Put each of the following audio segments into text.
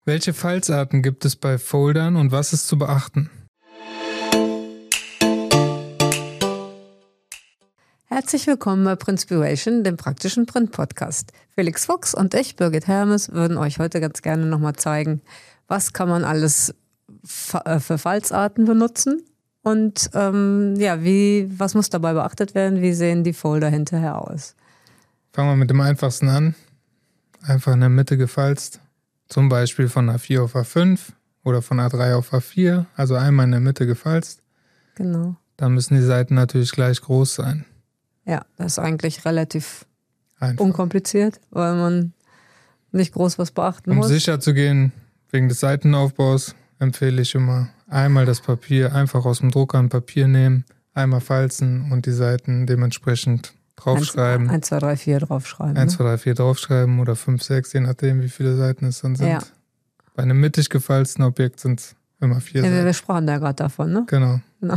Welche Falzarten gibt es bei Foldern und was ist zu beachten? Herzlich willkommen bei Printspiration, dem praktischen Print-Podcast. Felix Fuchs und ich, Birgit Hermes, würden euch heute ganz gerne nochmal zeigen, was kann man alles für Falzarten benutzen und was muss dabei beachtet werden, wie sehen die Folder hinterher aus. Fangen wir mit dem einfachsten an. Einfach in der Mitte gefalzt. Zum Beispiel von A4 auf A5 oder von A3 auf A4. Also einmal in der Mitte gefalzt. Genau. Dann müssen die Seiten natürlich gleich groß sein. Ja, das ist eigentlich relativ Einfach. unkompliziert, weil man nicht groß was beachten muss. Um sicher zu gehen, wegen des Seitenaufbaus, empfehle ich immer einmal das Papier einfach aus dem Drucker ein Papier nehmen, einmal falzen und die Seiten dementsprechend draufschreiben. 1, 2, 3, 4 draufschreiben. 1, 2, 3, 4 draufschreiben oder 5, 6, je nachdem, wie viele Seiten es dann sind. Ja. Bei einem mittig gefalzten Objekt sind es immer 4 Seiten. Wir sprachen da gerade davon, ne? Genau.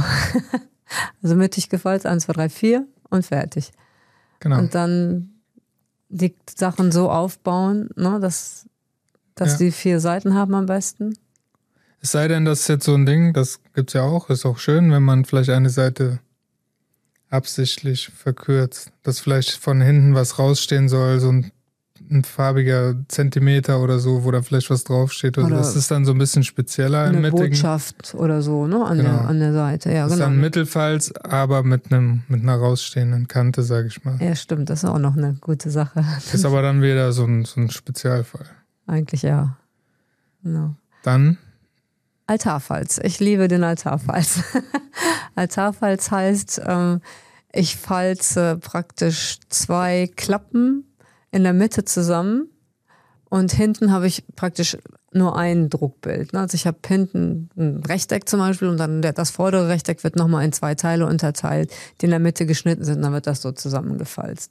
Also mittig gefalzt, 1, 2, 3, 4 und fertig. Genau. Und dann die Sachen so aufbauen, ne, dass die 4 Seiten haben am besten. Es sei denn, das ist jetzt so ein Ding, das gibt es ja auch, ist auch schön, wenn man vielleicht eine Seite absichtlich verkürzt, dass vielleicht von hinten was rausstehen soll, so ein farbiger Zentimeter oder so, wo da vielleicht was draufsteht. Oder das ist dann so ein bisschen spezieller im mittigen. Eine Botschaft oder so, ne, an der Seite. Ja, das ist dann Mittelfalz, aber mit einer rausstehenden Kante, sage ich mal. Ja, stimmt, das ist auch noch eine gute Sache. Das ist aber dann wieder so ein Spezialfall. Eigentlich ja. Genau. Dann? Altarfalz. Ich liebe den Altarfalz. Altarfalz heißt, ich falze praktisch 2 Klappen in der Mitte zusammen und hinten habe ich praktisch nur ein Druckbild. Also ich habe hinten ein Rechteck zum Beispiel und dann das vordere Rechteck wird nochmal in 2 Teile unterteilt, die in der Mitte geschnitten sind, dann wird das so zusammengefalzt.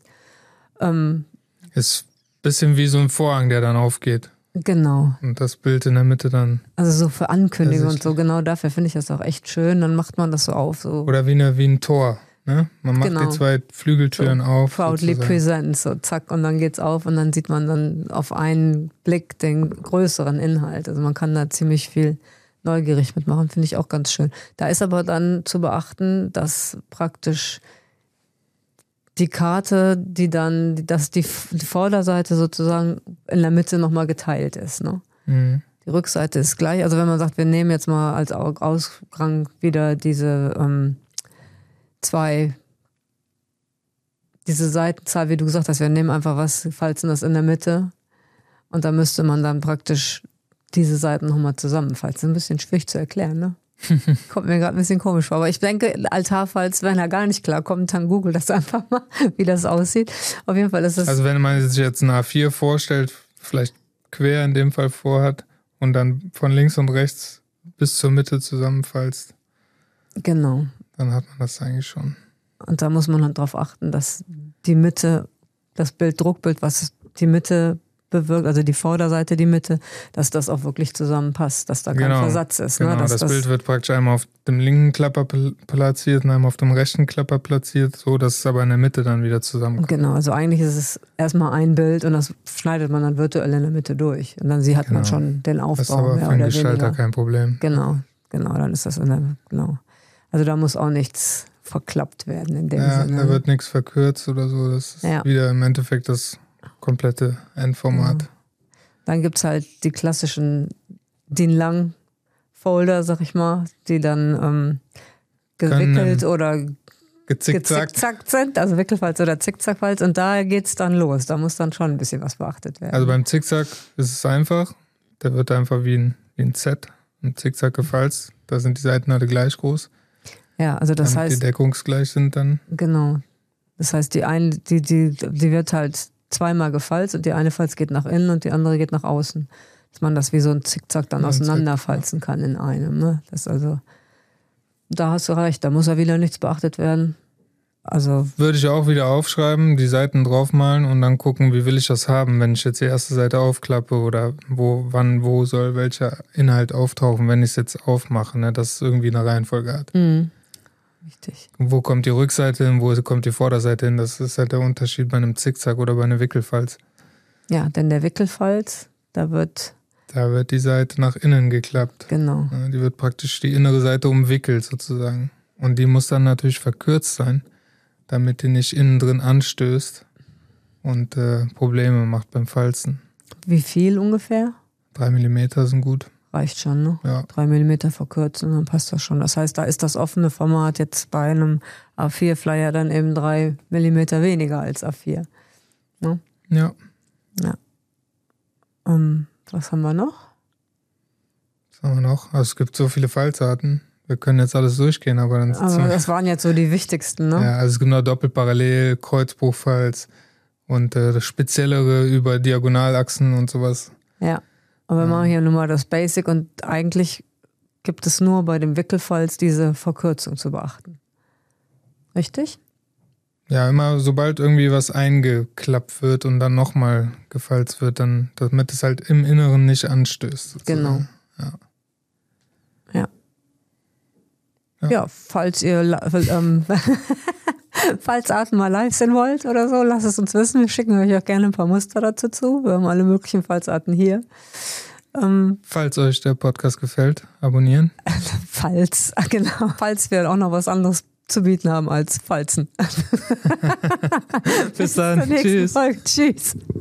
Ist ein bisschen wie so ein Vorhang, der dann aufgeht. Genau. Und das Bild in der Mitte dann. Also so für Ankündigungen und so, genau dafür finde ich das auch echt schön. Dann macht man das so auf. So. Oder wie ein Tor. Ne? Man macht die 2 Flügeltüren so auf. Proudly present, so zack, und dann geht's auf und dann sieht man dann auf einen Blick den größeren Inhalt. Also man kann da ziemlich viel neugierig mitmachen, finde ich auch ganz schön. Da ist aber dann zu beachten, dass praktisch die Karte, dass die Vorderseite sozusagen in der Mitte nochmal geteilt ist. Ne? Mhm. Die Rückseite ist gleich. Also wenn man sagt, wir nehmen jetzt mal als Ausgang wieder diese Seitenzahl, wie du gesagt hast, wir nehmen einfach was, falzen das in der Mitte und da müsste man dann praktisch diese Seiten nochmal zusammenfalzen. Ein bisschen schwierig zu erklären, ne? Kommt mir gerade ein bisschen komisch vor. Aber ich denke, Altarfalz, wenn er gar nicht klarkommt, dann google das einfach mal, wie das aussieht. Auf jeden Fall ist es... Also wenn man sich jetzt ein A4 vorstellt, vielleicht quer in dem Fall vorhat und dann von links und rechts bis zur Mitte zusammenfalzt. Genau. Dann hat man das eigentlich schon. Und da muss man halt darauf achten, dass die Mitte, das Druckbild, was die Mitte bewirkt, also die Vorderseite, die Mitte, dass das auch wirklich zusammenpasst, dass da kein Versatz ist. Genau, ne? das Bild wird praktisch einmal auf dem linken Klapper platziert und einmal auf dem rechten Klapper platziert, so dass es aber in der Mitte dann wieder zusammenkommt. Genau, also eigentlich ist es erstmal ein Bild und das schneidet man dann virtuell in der Mitte durch. Und dann hat man schon den Aufbau. Das ist aber für den Gestalter kein Problem. Genau, dann ist das Also da muss auch nichts verklappt werden in dem Sinne. Da wird nichts verkürzt oder so. Das ist wieder im Endeffekt das komplette Endformat. Ja. Dann gibt es halt die klassischen DIN-Lang-Folder, sag ich mal, die dann gewickelt oder gezickzackt sind, also Wickelfalz oder Zickzackfalz, und da geht's dann los. Da muss dann schon ein bisschen was beachtet werden. Also beim Zickzack ist es einfach. Der wird einfach wie ein Z, ein Zickzack gefalzt. Da sind die Seiten alle gleich groß. Ja, also das heißt, die deckungsgleich sind dann. Genau. Das heißt, die wird halt zweimal gefalzt und die eine Falz geht nach innen und die andere geht nach außen. Dass man das wie so ein Zickzack dann auseinanderfalzen kann in einem. Ne? Das also, da hast du recht, da muss ja wieder nichts beachtet werden. Also würde ich auch wieder aufschreiben, die Seiten draufmalen und dann gucken, wie will ich das haben, wenn ich jetzt die erste Seite aufklappe oder wo soll welcher Inhalt auftauchen, wenn ich es jetzt aufmache, ne? Dass es irgendwie eine Reihenfolge hat. Mhm. Richtig. Wo kommt die Rückseite hin, wo kommt die Vorderseite hin? Das ist halt der Unterschied bei einem Zickzack oder bei einem Wickelfalz. Ja, denn der Wickelfalz, da wird Da wird die Seite nach innen geklappt. Genau. Ja, die wird praktisch die innere Seite umwickelt sozusagen. Und die muss dann natürlich verkürzt sein, damit die nicht innen drin anstößt und Probleme macht beim Falzen. Wie viel ungefähr? 3 Millimeter sind gut. Reicht schon, ne? Ja. 3 Millimeter verkürzen, dann passt das schon. Das heißt, da ist das offene Format jetzt bei einem A4-Flyer dann eben 3 Millimeter weniger als A4. Ne? Ja. Ja. Was haben wir noch? Was haben wir noch? Also es gibt so viele Falzarten. Wir können jetzt alles durchgehen, aber dann Aber das waren jetzt so die wichtigsten, ne? Ja, also es gibt noch Doppelparallel, Kreuzbruchfalz und das Speziellere über Diagonalachsen und sowas. Ja. Aber wir machen hier nur mal das Basic und eigentlich gibt es nur bei dem Wickelfalz diese Verkürzung zu beachten. Richtig? Ja, immer sobald irgendwie was eingeklappt wird und dann nochmal gefalzt wird, dann, damit es halt im Inneren nicht anstößt. Sozusagen. Genau. Ja, falls ihr Falzarten mal live sehen wollt oder so, lasst es uns wissen. Wir schicken euch auch gerne ein paar Muster dazu zu. Wir haben alle möglichen Falzarten hier. Falls euch der Podcast gefällt, abonnieren. Falls wir auch noch was anderes zu bieten haben als Falzen. Bis dann. Bis zur nächsten Tschüss. Folge. Tschüss.